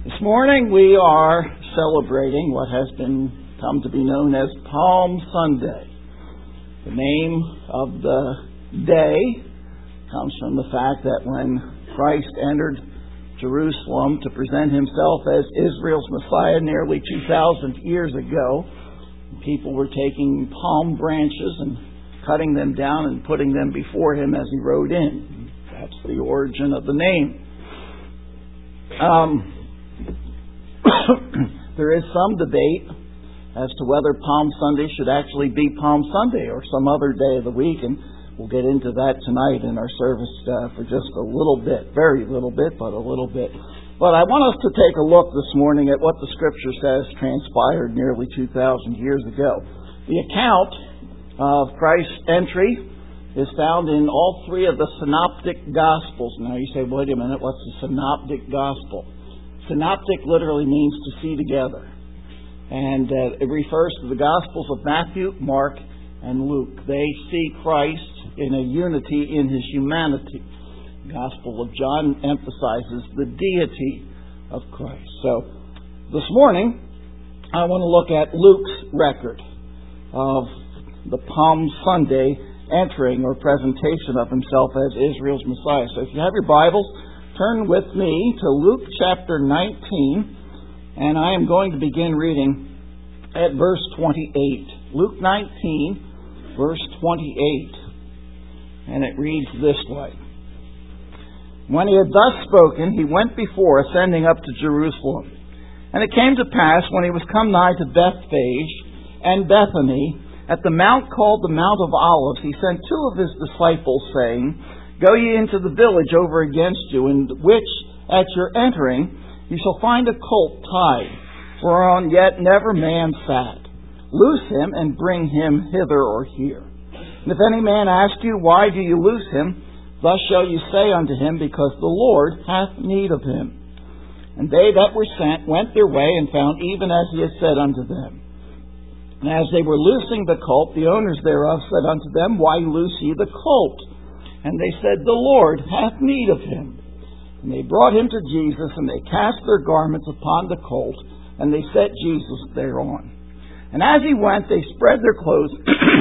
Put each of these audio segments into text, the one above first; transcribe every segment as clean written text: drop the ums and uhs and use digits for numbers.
This morning we are celebrating what has come to be known as Palm Sunday. The name of the day comes from the fact that when Christ entered Jerusalem to present himself as Israel's Messiah nearly 2,000 years ago, people were taking palm branches and cutting them down and putting them before him as he rode in. That's the origin of the name. There is some debate as to whether Palm Sunday should actually be Palm Sunday or some other day of the week, and we'll get into that tonight in our service for just a little bit. Very little bit, but a little bit. But I want us to take a look this morning at what the Scripture says transpired nearly 2,000 years ago. The account of Christ's entry is found in all three of the Synoptic Gospels. Now you say, wait a minute, what's a Synoptic Gospel? Synoptic literally means to see together. And it refers to the Gospels of Matthew, Mark, and Luke. They see Christ in a unity in his humanity. The Gospel of John emphasizes the deity of Christ. So this morning, I want to look at Luke's record of the Palm Sunday entering or presentation of himself as Israel's Messiah. So if you have your Bibles, turn with me to Luke chapter 19, and I am going to begin reading at verse 28. Luke 19, verse 28. And it reads this way. When he had thus spoken, he went before, ascending up to Jerusalem. And it came to pass, when he was come nigh to Bethphage and Bethany, at the mount called the Mount of Olives, he sent two of his disciples, saying, Go ye into the village over against you, in which at your entering you shall find a colt tied, whereon yet never man sat. Loose him, and bring him hither or here. And if any man ask you, Why do you loose him? Thus shall you say unto him, Because the Lord hath need of him. And they that were sent went their way, and found even as he had said unto them. And as they were loosing the colt, the owners thereof said unto them, Why loose ye the colt? And they said, The Lord hath need of him. And they brought him to Jesus, and they cast their garments upon the colt, and they set Jesus thereon. And as he went, they spread their clothes,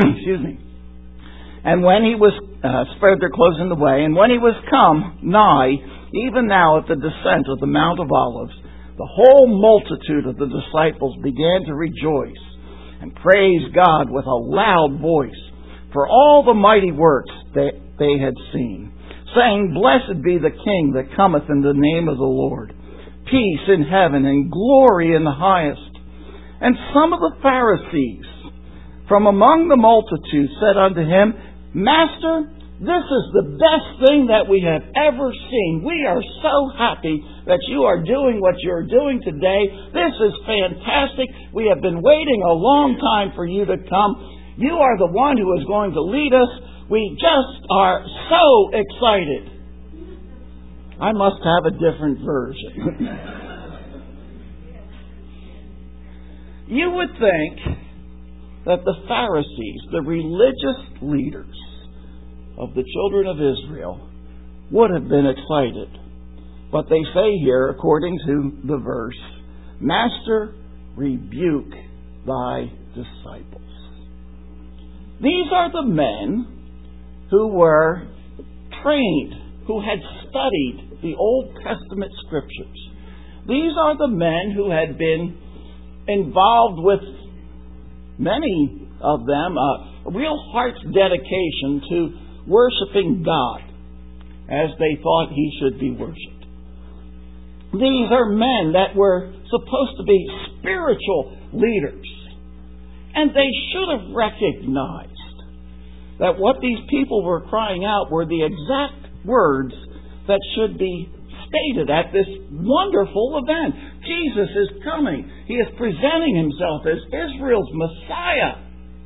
and when he was spread their clothes in the way, and when he was come nigh, even now at the descent of the Mount of Olives, the whole multitude of the disciples began to rejoice and praise God with a loud voice for all the mighty works that they had seen, saying, Blessed be the King that cometh in the name of the Lord. Peace in heaven and glory in the highest. And some of the Pharisees from among the multitude said unto him, Master, this is the best thing that we have ever seen. We are so happy that you are doing what you're doing today. This is fantastic. We have been waiting a long time for you to come. You are the one who is going to lead us. We just are so excited. I must have a different version. You would think that the Pharisees, the religious leaders of the children of Israel, would have been excited. But they say here, according to the verse, Master, rebuke thy disciples. These are the men who were trained, who had studied the Old Testament Scriptures. These are the men who had been involved with, many of them, a real heart's dedication to worshiping God as they thought He should be worshipped. These are men that were supposed to be spiritual leaders. And they should have recognized that what these people were crying out were the exact words that should be stated at this wonderful event. Jesus is coming. He is presenting himself as Israel's Messiah.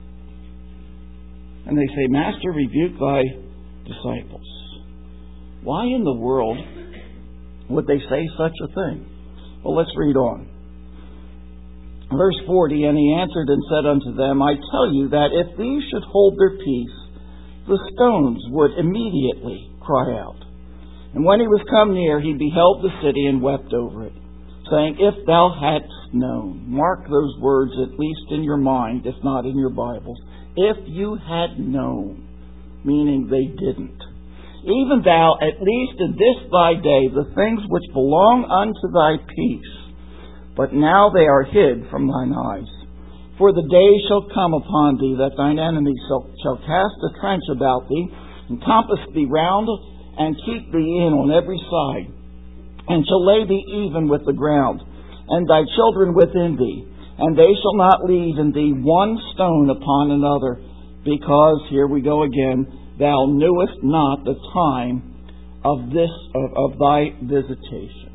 And they say, Master, rebuke thy disciples. Why in the world would they say such a thing? Well, let's read on. Verse 40, And he answered and said unto them, I tell you that if these should hold their peace, the stones would immediately cry out. And when he was come near, he beheld the city and wept over it, saying, if thou hadst known. Mark those words at least in your mind, if not in your Bibles. If you had known, meaning they didn't. Even thou, at least in this thy day, the things which belong unto thy peace, but now they are hid from thine eyes. For the day shall come upon thee that thine enemies shall cast a trench about thee, and compass thee round, and keep thee in on every side, and shall lay thee even with the ground, and thy children within thee, and they shall not leave in thee one stone upon another, because, here we go again, thou knewest not the time of thy visitation.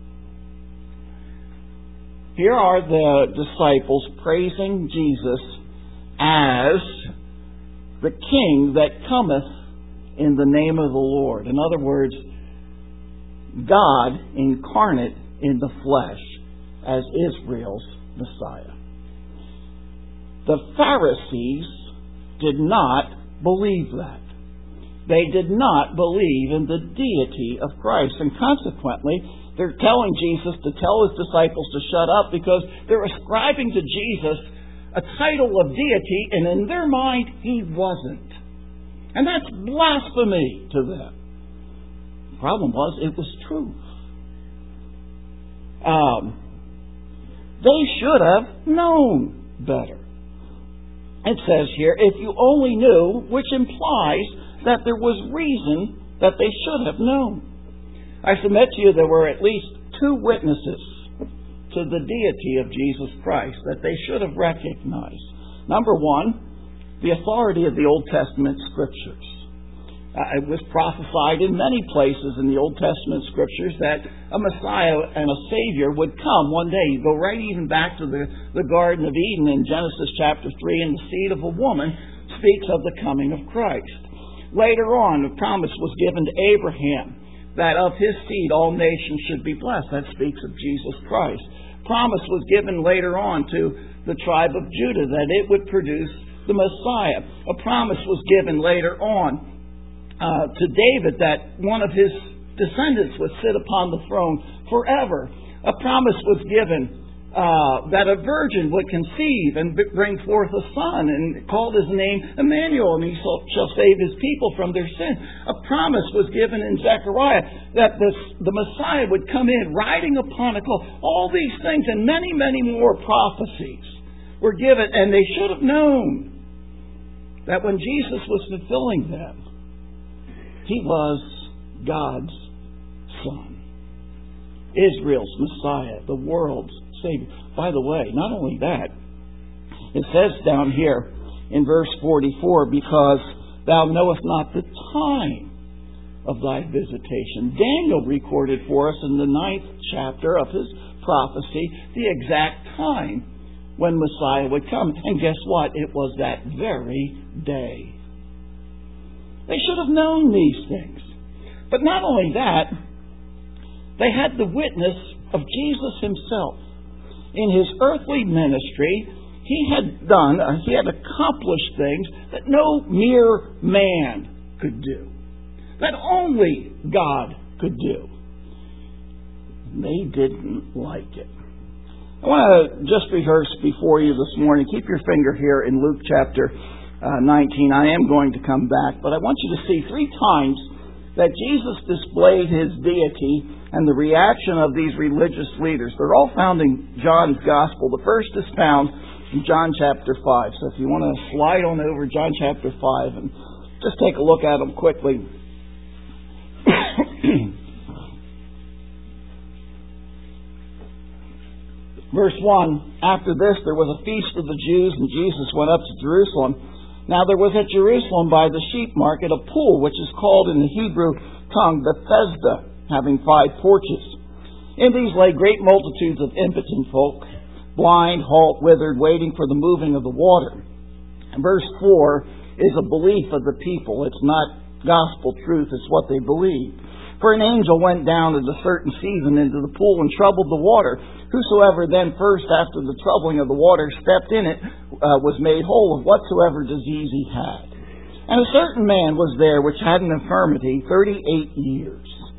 Here are the disciples praising Jesus as the King that cometh in the name of the Lord. In other words, God incarnate in the flesh as Israel's Messiah. The Pharisees did not believe that. They did not believe in the deity of Christ, and consequently, they're telling Jesus to tell his disciples to shut up because they're ascribing to Jesus a title of deity, and in their mind, he wasn't. And that's blasphemy to them. The problem was, it was truth. They should have known better. It says here, if you only knew, which implies that there was reason that they should have known. I submit to you there were at least two witnesses to the deity of Jesus Christ that they should have recognized. Number one, the authority of the Old Testament Scriptures. It was prophesied in many places in the Old Testament Scriptures that a Messiah and a Savior would come one day. You go right even back to the Garden of Eden in Genesis chapter 3, and the seed of a woman speaks of the coming of Christ. Later on, a promise was given to Abraham that of his seed all nations should be blessed. That speaks of Jesus Christ. Promise was given later on to the tribe of Judah that it would produce the Messiah. A promise was given later on to David that one of his descendants would sit upon the throne forever. A promise was given that a virgin would conceive and bring forth a son, and called his name Emmanuel, and he shall save his people from their sin. A promise was given in Zechariah that the Messiah would come in riding upon a colt. All these things and many, many more prophecies were given, and they should have known that when Jesus was fulfilling them, he was God's Son, Israel's Messiah, the world's Savior. By the way, not only that, it says down here in verse 44, because thou knowest not the time of thy visitation. Daniel recorded for us in the 9th chapter of his prophecy the exact time when Messiah would come. And guess what? It was that very day. They should have known these things. But not only that, they had the witness of Jesus himself. In his earthly ministry, he had accomplished things that no mere man could do, that only God could do. They didn't like it. I want to just rehearse before you this morning. Keep your finger here in Luke chapter 19. I am going to come back, but I want you to see 3 times that Jesus displayed his deity and the reaction of these religious leaders. They're all found in John's Gospel. The first is found in John chapter 5. So if you want to slide on over John chapter 5 and just take a look at them quickly. Verse 1, after this there was a feast of the Jews, and Jesus went up to Jerusalem. Now there was at Jerusalem by the sheep market a pool, which is called in the Hebrew tongue Bethesda, having 5 porches. In these lay great multitudes of impotent folk, blind, halt, withered, waiting for the moving of the water. And verse 4 is a belief of the people. It's not gospel truth, it's what they believe. For an angel went down at a certain season into the pool and troubled the water. Whosoever then first, after the troubling of the water, stepped in it, was made whole of whatsoever disease he had. And a certain man was there which had an infirmity 38 years.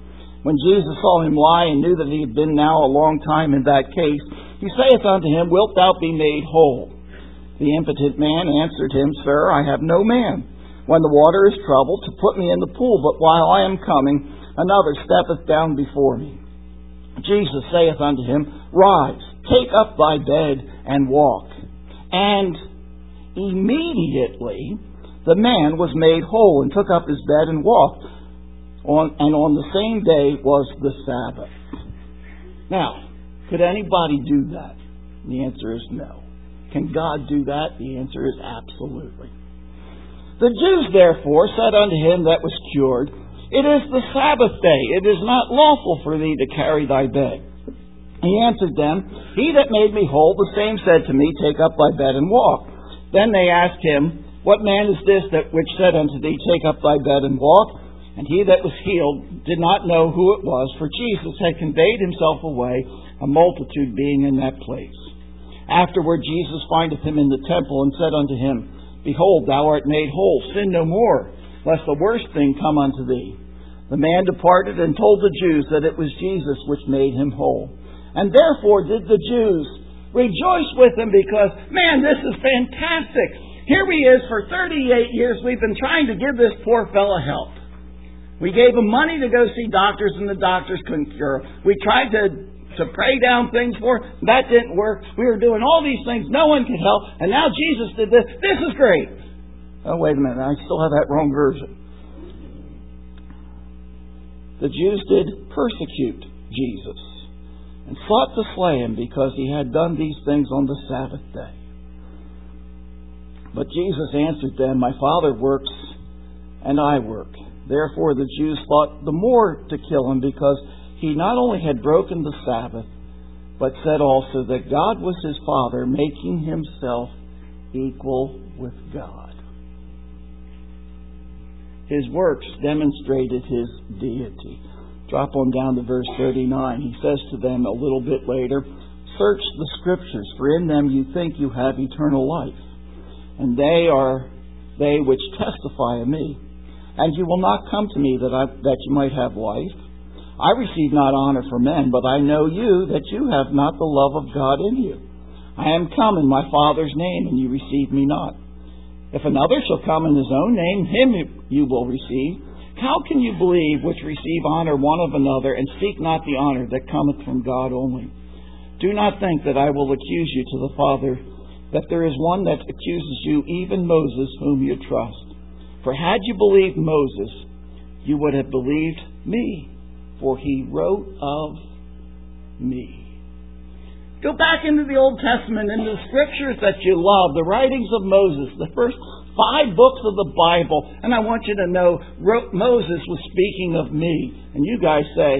When Jesus saw him lie, and knew that he had been now a long time in that case, he saith unto him, Wilt thou be made whole? The impotent man answered him, Sir, I have no man, when the water is troubled, to put me in the pool, but while I am coming, another steppeth down before me. Jesus saith unto him, Rise, take up thy bed, and walk. And immediately the man was made whole, and took up his bed, and walked. And on the same day was the Sabbath. Now, could anybody do that? The answer is no. Can God do that? The answer is absolutely. The Jews therefore said unto him that was cured, It is the Sabbath day. It is not lawful for thee to carry thy bed. He answered them, He that made me whole, the same said to me, Take up thy bed and walk. Then they asked him, What man is this that which said unto thee, Take up thy bed and walk? And he that was healed did not know who it was, for Jesus had conveyed himself away, a multitude being in that place. Afterward Jesus findeth him in the temple, and said unto him, Behold, thou art made whole, sin no more, lest the worst thing come unto thee. The man departed and told the Jews that it was Jesus which made him whole. And therefore did the Jews rejoice with him, because, man, this is fantastic. Here he is, for 38 years we've been trying to give this poor fellow help. We gave him money to go see doctors, and the doctors couldn't cure him. We tried to pray down things for him. That didn't work. We were doing all these things. No one could help. And now Jesus did this. This is great. Oh, wait a minute. I still have that wrong version. The Jews did persecute Jesus and sought to slay him, because he had done these things on the Sabbath day. But Jesus answered them, My Father works, and I work. Therefore the Jews thought the more to kill him, because he not only had broken the Sabbath, but said also that God was his Father, making himself equal with God. His works demonstrated his deity. Drop on down to verse 39. He says to them a little bit later, Search the Scriptures, for in them you think you have eternal life, and they are they which testify of me. And you will not come to me that you might have life. I receive not honor from men, but I know you, that you have not the love of God in you. I am come in my Father's name, and you receive me not. If another shall come in his own name, him you will receive. How can you believe which receive honor one of another, and seek not the honor that cometh from God only? Do not think that I will accuse you to the Father, that there is one that accuses you, even Moses, whom you trust. For had you believed Moses, you would have believed me, for he wrote of me. Go back into the Old Testament, into the Scriptures that you love, the writings of Moses, the first 5 books of the Bible, and I want you to know Moses was speaking of me. And you guys say,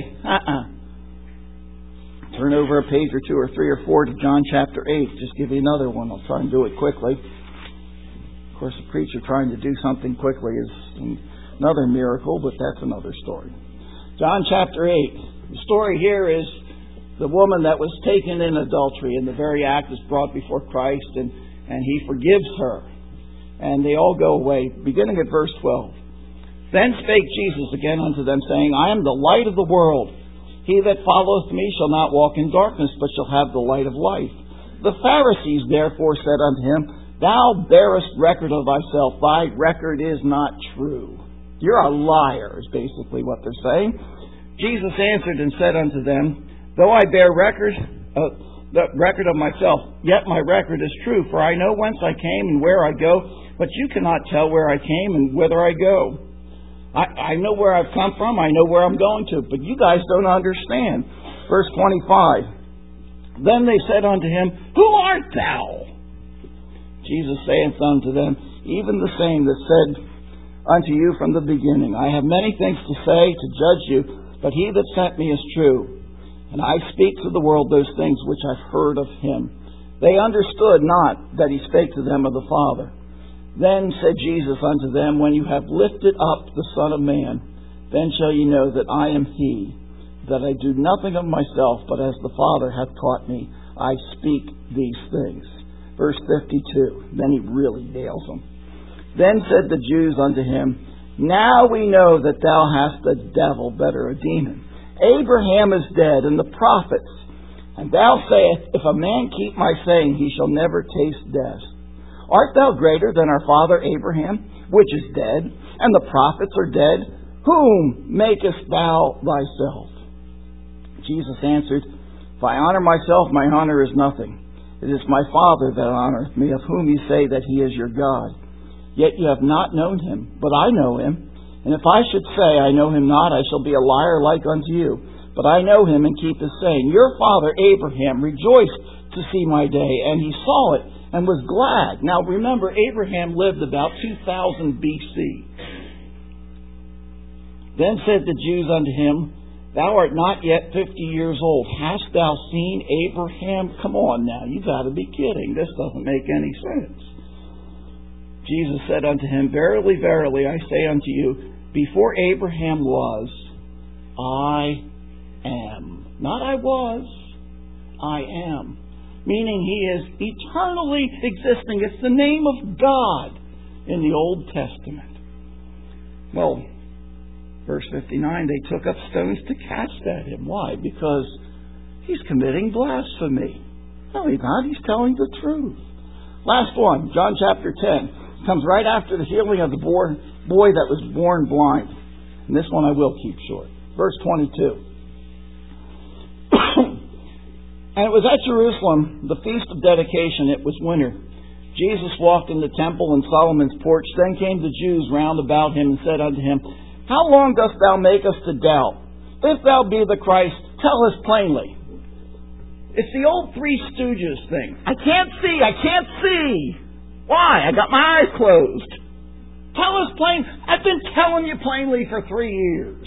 Turn over a page or 2 or 3 or 4 to John chapter 8. Just give you another one. I'll try and do it quickly. Of course, a preacher trying to do something quickly is another miracle, but that's another story. John chapter 8. The story here is the woman that was taken in adultery, and the very act is brought before Christ, and he forgives her. And they all go away, beginning at verse 12. Then spake Jesus again unto them, saying, I am the light of the world. He that followeth me shall not walk in darkness, but shall have the light of life. The Pharisees therefore said unto him, Thou bearest record of thyself. Thy record is not true. You're a liar, is basically what they're saying. Jesus answered and said unto them, Though I bear the record of myself, yet my record is true. For I know whence I came and where I go, but you cannot tell where I came and whither I go. I know where I've come from. I know where I'm going to. But you guys don't understand. Verse 25. Then they said unto him, Who art thou? Jesus saith unto them, Even the same that said unto you from the beginning, I have many things to say to judge you, but he that sent me is true. And I speak to the world those things which I've heard of him. They understood not that he spake to them of the Father. Then said Jesus unto them, When you have lifted up the Son of Man, then shall ye know that I am he, that I do nothing of myself, but as the Father hath taught me, I speak these things. Verse 52. Then he really nails them. Then said the Jews unto him, Now we know that thou hast a devil, better a demon. Abraham is dead, and the prophets. And thou sayest, If a man keep my saying, he shall never taste death. Art thou greater than our father Abraham, which is dead, and the prophets are dead? Whom makest thou thyself? Jesus answered, If I honor myself, my honor is nothing. It is my Father that honoreth me, of whom you say that he is your God. Yet you have not known him, but I know him. And if I should say, I know him not, I shall be a liar like unto you. But I know him and keep his saying. Your father Abraham rejoiced to see my day, and he saw it and was glad. Now remember, Abraham lived about 2000 BC. Then said the Jews unto him, Thou art not yet 50 years old. Hast thou seen Abraham? Come on now, you got to be kidding. This doesn't make any sense. Jesus said unto him, Verily, verily, I say unto you, before Abraham was, I am. Not I was, I am. Meaning he is eternally existing. It's the name of God in the Old Testament. Well, verse 59, they took up stones to cast at him. Why? Because he's committing blasphemy. No, he's not. He's telling the truth. Last one, John chapter 10. Comes right after the healing of the boy that was born blind. And this one I will keep short. Verse 22. And it was at Jerusalem, the feast of dedication. It was winter. Jesus walked in the temple in Solomon's porch. Then came the Jews round about him and said unto him, How long dost thou make us to doubt? If thou be the Christ, tell us plainly. It's the old Three Stooges thing. I can't see. Why? I got my eyes closed. Tell us plain. I've been telling you plainly for 3 years.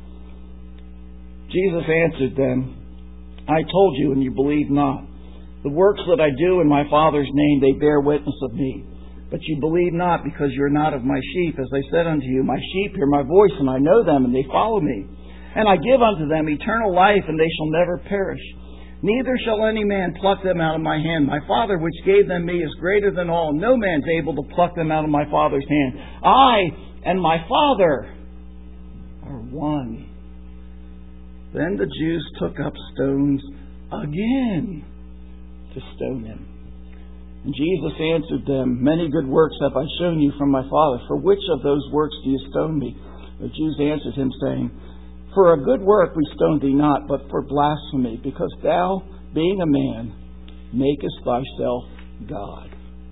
Jesus answered them, I told you, and you believe not. The works that I do in my Father's name, they bear witness of me. But you believe not, because you are not of my sheep. As I said unto you, my sheep hear my voice, and I know them, and they follow me. And I give unto them eternal life, and they shall never perish. Neither shall any man pluck them out of my hand. My Father which gave them me is greater than all. No man's able to pluck them out of my Father's hand. I and my Father are one. Then the Jews took up stones again to stone him. And Jesus answered them, Many good works have I shown you from my Father. For which of those works do you stone me? The Jews answered him, saying, For a good work we stone thee not, but for blasphemy, because thou, being a man, makest thyself God.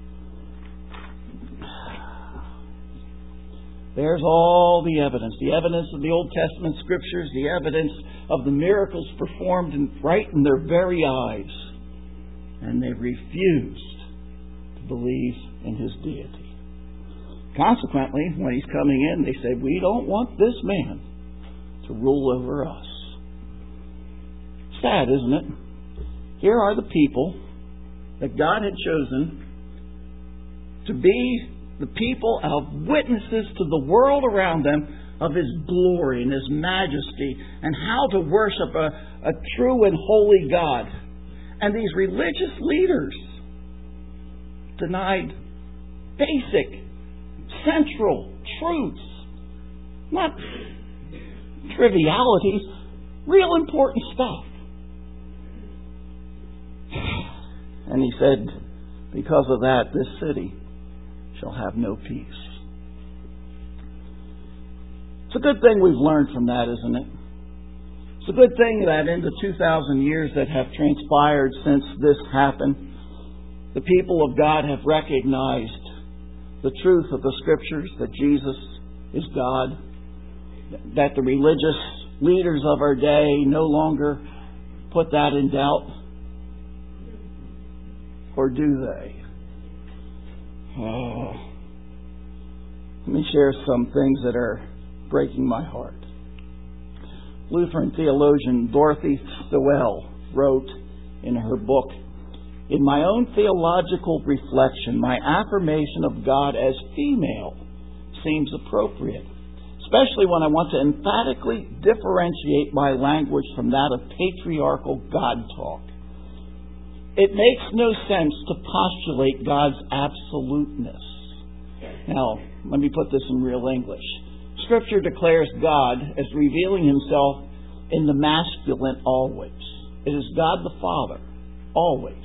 There's all the evidence of the Old Testament Scriptures, the evidence of the miracles performed right in their very eyes. And they refused to believe in his deity. Consequently, when he's coming in, they say, We don't want this man to rule over us. Sad, isn't it? Here are the people that God had chosen to be the people of witnesses to the world around them of his glory and his majesty and how to worship a true and holy God. And these religious leaders denied basic, central truths, not trivialities, real important stuff. And he said, because of that, this city shall have no peace. It's a good thing we've learned from that, isn't it? It's a good thing that in the 2,000 years that have transpired since this happened, the people of God have recognized the truth of the Scriptures, that Jesus is God, that the religious leaders of our day no longer put that in doubt. Or do they? Oh. Let me share some things that are breaking my heart. Lutheran theologian Dorothy Stowell wrote in her book, In my own theological reflection, my affirmation of God as female seems appropriate, especially when I want to emphatically differentiate my language from that of patriarchal God talk. It makes no sense to postulate God's absoluteness. Now, let me put this in real English. Scripture declares God as revealing himself in the masculine always. It is God the Father, always.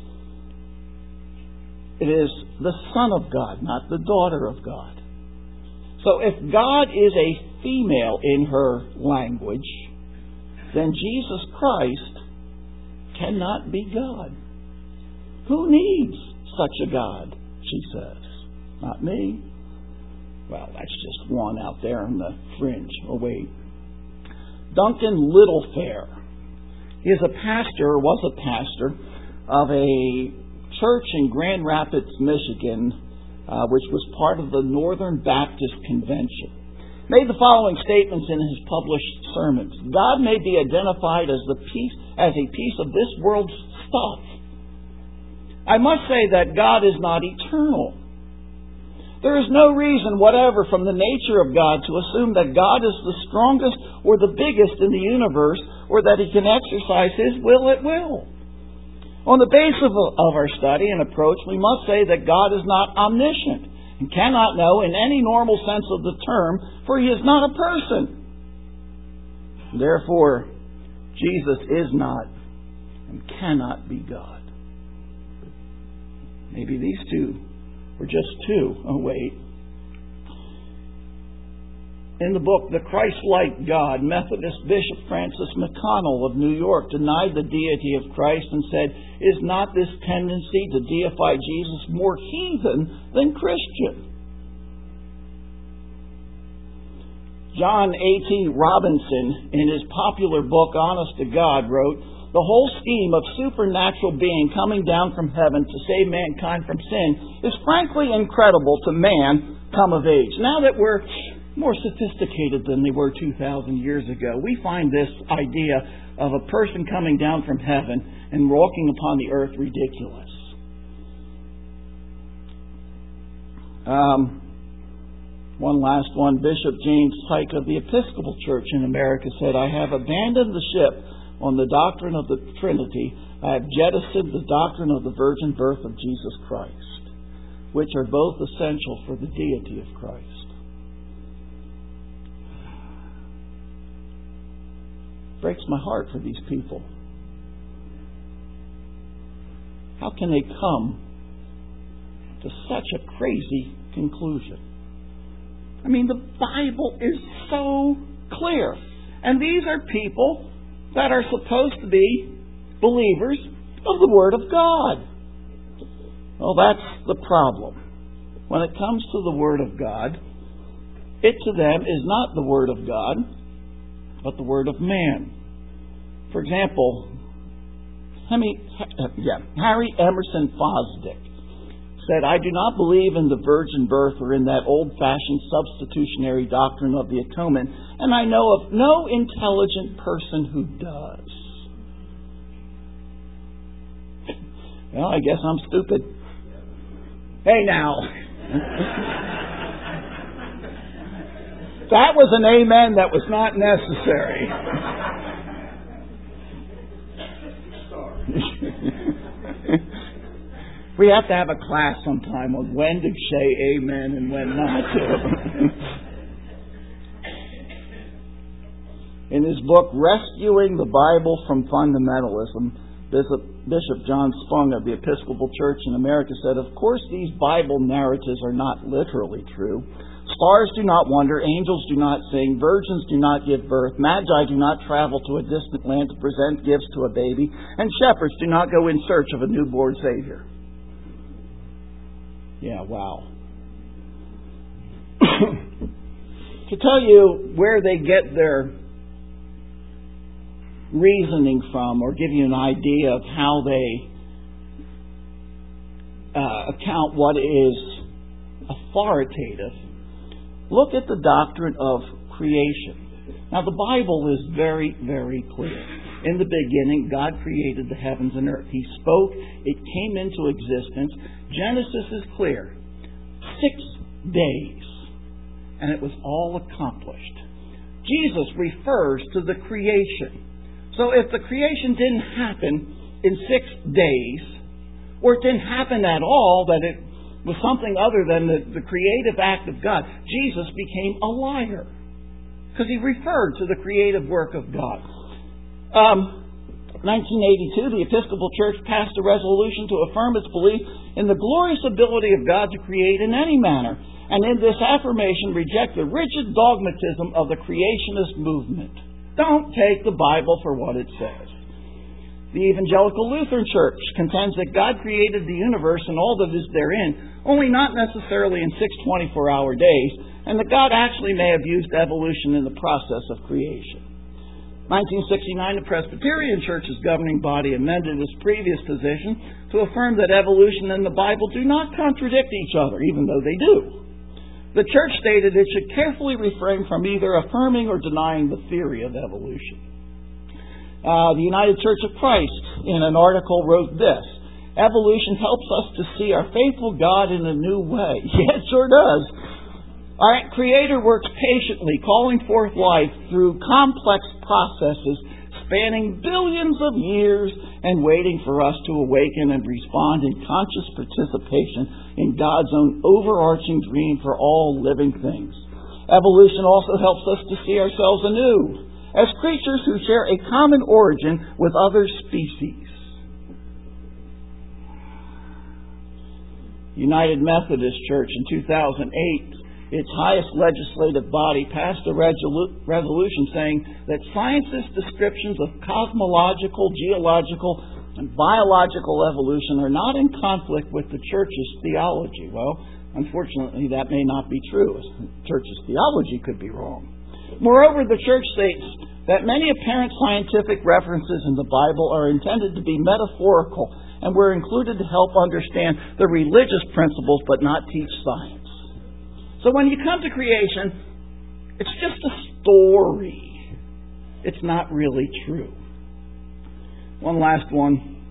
It is the Son of God, not the daughter of God. So if God is a female in her language, then Jesus Christ cannot be God. Who needs such a God, she says. Not me. Well, that's just one out there on the fringe. Oh, wait. Duncan Littlefair. He is a pastor, or was a pastor, of a church in Grand Rapids, Michigan, which was part of the Northern Baptist Convention. Made the following statements in his published sermons. God may be identified as a piece of this world's stuff. I must say that God is not eternal. There is no reason whatever from the nature of God to assume that God is the strongest or the biggest in the universe, or that He can exercise His will at will. On the basis of our study and approach, we must say that God is not omniscient and cannot know in any normal sense of the term, for He is not a person. Therefore, Jesus is not and cannot be God. Maybe these two were just two. Oh, wait. In the book, The Christ-like God, Methodist Bishop Francis McConnell of New York denied the deity of Christ and said, "Is not this tendency to deify Jesus more heathen than Christian?" John A.T. Robinson, in his popular book, Honest to God, wrote, "The whole scheme of supernatural being coming down from heaven to save mankind from sin is frankly incredible to man come of age. Now that we're more sophisticated than they were 2,000 years ago, we find this idea of a person coming down from heaven and walking upon the earth ridiculous." One last one. Bishop James Pike of the Episcopal Church in America said, "I have abandoned the ship on the doctrine of the Trinity. I have jettisoned the doctrine of the virgin birth of Jesus Christ, which are both essential for the deity of Christ." Breaks my heart for these people. How can they come to such a crazy conclusion? I mean, the Bible is so clear. And these are people that are supposed to be believers of the Word of God. Well, that's the problem. When it comes to the Word of God, it to them is not the Word of God, but the Word of man. For example, Harry Emerson Fosdick said, "I do not believe in the virgin birth or in that old-fashioned substitutionary doctrine of the atonement, and I know of no intelligent person who does." Well, I guess I'm stupid. Hey, now. That was an amen that was not necessary. We have to have a class sometime on when to say amen and when not to. In his book, Rescuing the Bible from Fundamentalism, Bishop John Spong of the Episcopal Church in America said, "Of course these Bible narratives are not literally true. Stars do not wander, angels do not sing, virgins do not give birth, magi do not travel to a distant land to present gifts to a baby, and shepherds do not go in search of a newborn Savior." Yeah, wow. To tell you where they get their reasoning from, or give you an idea of how they account what is authoritative, look at the doctrine of creation. Now, the Bible is very, very clear. In the beginning, God created the heavens and earth. He spoke, it came into existence. Genesis is clear. 6 days, and it was all accomplished. Jesus refers to the creation. So if the creation didn't happen in 6 days, or it didn't happen at all, that it was something other than the creative act of God, Jesus became a liar. because he referred to the creative work of God. 1982, the Episcopal Church passed a resolution to affirm its belief in the glorious ability of God to create in any manner, and in this affirmation reject the rigid dogmatism of the creationist movement. Don't take the Bible for what it says. The Evangelical Lutheran Church contends that God created the universe and all that is therein, only not necessarily in 6 24-hour days, and that God actually may have used evolution in the process of creation. 1969, the Presbyterian Church's governing body amended its previous position to affirm that evolution and the Bible do not contradict each other, even though they do. The Church stated it should carefully refrain from either affirming or denying the theory of evolution. The United Church of Christ, in an article, wrote this: "Evolution helps us to see our faithful God in a new way." Yeah, it sure does. Our Creator works patiently, calling forth life through complex processes spanning billions of years and waiting for us to awaken and respond in conscious participation in God's own overarching dream for all living things. Evolution also helps us to see ourselves anew as creatures who share a common origin with other species. United Methodist Church in 2008, its highest legislative body, passed a resolution saying that scientists' descriptions of cosmological, geological, and biological evolution are not in conflict with the Church's theology. Well, unfortunately, that may not be true. The Church's theology could be wrong. Moreover, the Church states that many apparent scientific references in the Bible are intended to be metaphorical and were included to help understand the religious principles but not teach science. So when you come to creation, it's just a story. It's not really true. One last one.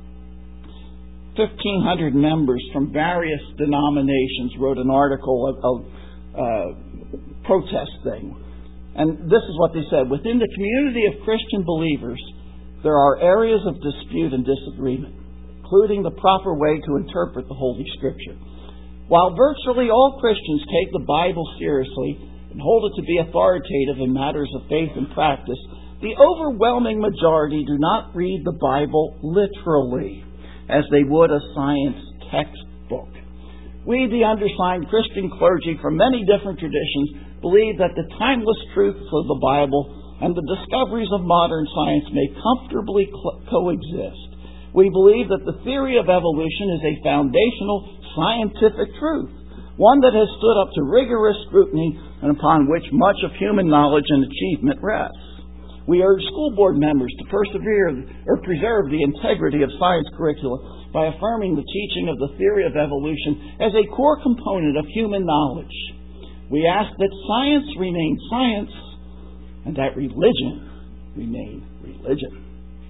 1,500 members from various denominations wrote an article, a protest thing. And this is what they said: within the community of Christian believers, there are areas of dispute and disagreement, including the proper way to interpret the Holy Scripture. While virtually all Christians take the Bible seriously and hold it to be authoritative in matters of faith and practice, the overwhelming majority do not read the Bible literally, as they would a science textbook. We, the undersigned Christian clergy from many different traditions, believe that the timeless truths of the Bible and the discoveries of modern science may comfortably coexist. We believe that the theory of evolution is a foundational scientific truth, one that has stood up to rigorous scrutiny and upon which much of human knowledge and achievement rests. We urge school board members to preserve the integrity of science curricula by affirming the teaching of the theory of evolution as a core component of human knowledge. We ask that science remain science and that religion remain religion.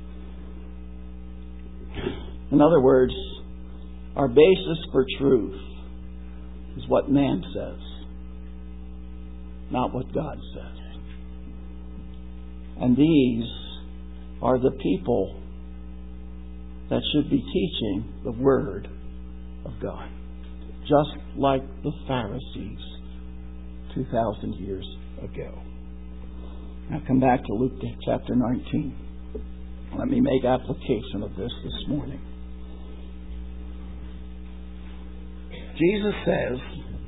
In other words, our basis for truth is what man says, not what God says. And these are the people that should be teaching the Word of God, just like the Pharisees 2,000 years ago. Now come back to Luke chapter 19. Let me make application of this morning. Jesus says,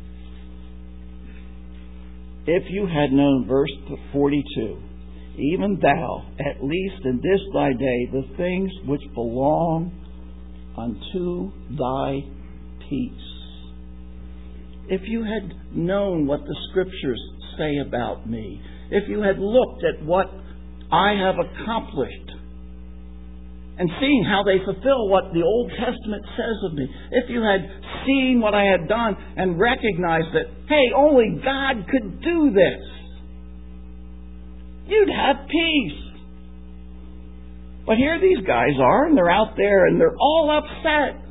if you had known, verse 42, even thou, at least in this thy day, the things which belong unto thy peace. If you had known what the Scriptures say about me, if you had looked at what I have accomplished, and seeing how they fulfill what the Old Testament says of me, if you had seen what I had done and recognized that, hey, only God could do this, you'd have peace. But here these guys are, and they're out there, and they're all upset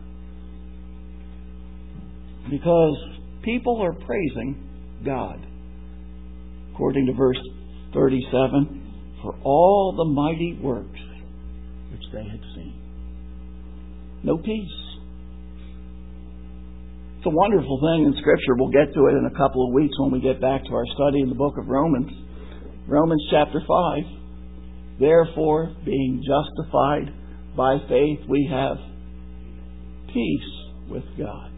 because people are praising God. According to verse 37, for all the mighty works which they had seen. No peace. It's a wonderful thing in Scripture. We'll get to it in a couple of weeks when we get back to our study in the book of Romans. Romans chapter 5. Therefore, being justified by faith, we have peace with God.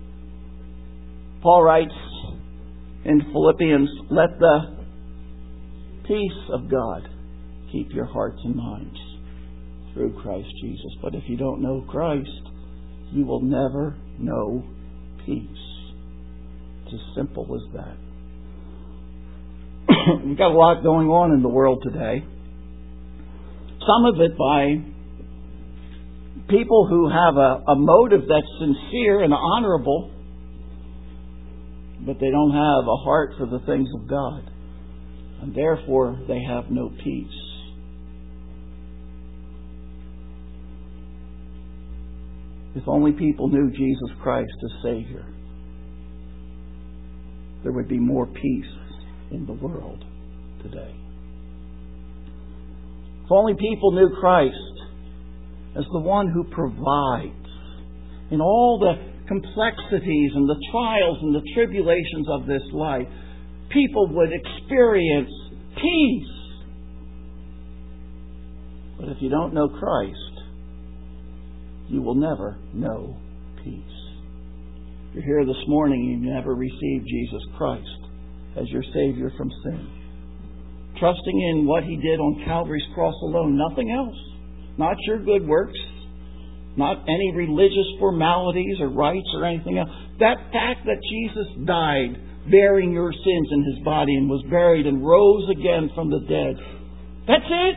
Paul writes in Philippians, let the peace of God keep your hearts and minds through Christ Jesus. But if you don't know Christ, you will never know peace. It's as simple as that. We've got a lot going on in the world today. Some of it by people who have a motive that's sincere and honorable, but they don't have a heart for the things of God. And therefore, they have no peace. If only people knew Jesus Christ as Savior, there would be more peace in the world today. If only people knew Christ as the one who provides in all the complexities and the trials and the tribulations of this life, people would experience peace. But if you don't know Christ, you will never know peace. If you're here this morning and you never received Jesus Christ as your Savior from sin, trusting in what He did on Calvary's cross alone, nothing else, not your good works, not any religious formalities or rites or anything else. That fact that Jesus died bearing your sins in His body and was buried and rose again from the dead, that's it.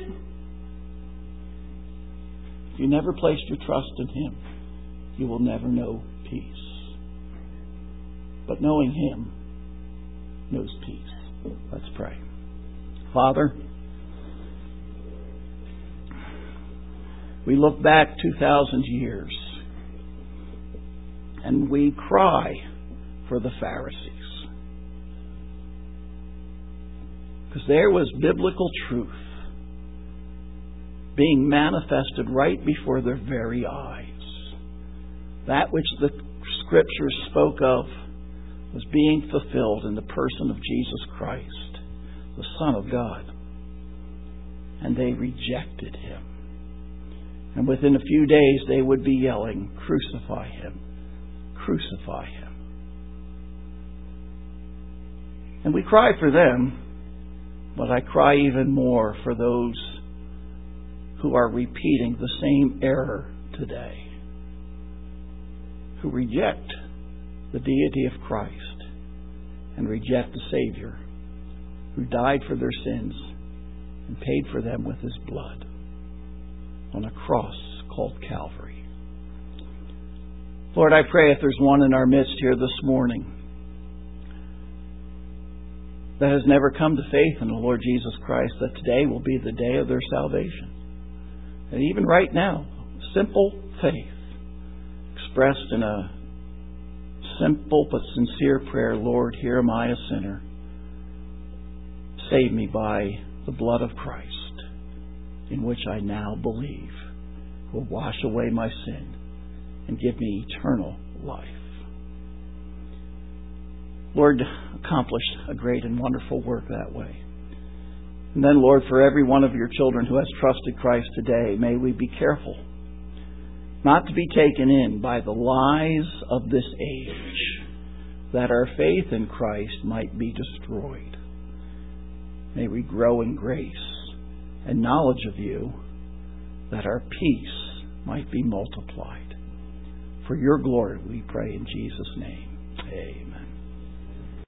If you never placed your trust in Him, you will never know peace. But knowing Him knows peace. Let's pray. Father, we look back 2,000 years and we cry for the Pharisees. Because there was biblical truth being manifested right before their very eyes. That which the Scriptures spoke of was being fulfilled in the person of Jesus Christ, the Son of God. And they rejected Him. And within a few days they would be yelling, "Crucify Him! Crucify Him!" And we cry for them, but I cry even more for those who are repeating the same error today, who reject the deity of Christ and reject the Savior who died for their sins and paid for them with His blood on a cross called Calvary. Lord, I pray if there's one in our midst here this morning that has never come to faith in the Lord Jesus Christ, that today will be the day of their salvation. And even right now, simple faith expressed in a simple but sincere prayer, Lord, here am I, a sinner. Save me by the blood of Christ, in which I now believe will wash away my sin and give me eternal life. Lord, accomplish a great and wonderful work that way. And then, Lord, for every one of your children who has trusted Christ today, may we be careful not to be taken in by the lies of this age, that our faith in Christ might be destroyed. May we grow in grace and knowledge of you, that our peace might be multiplied. For your glory we pray in Jesus' name.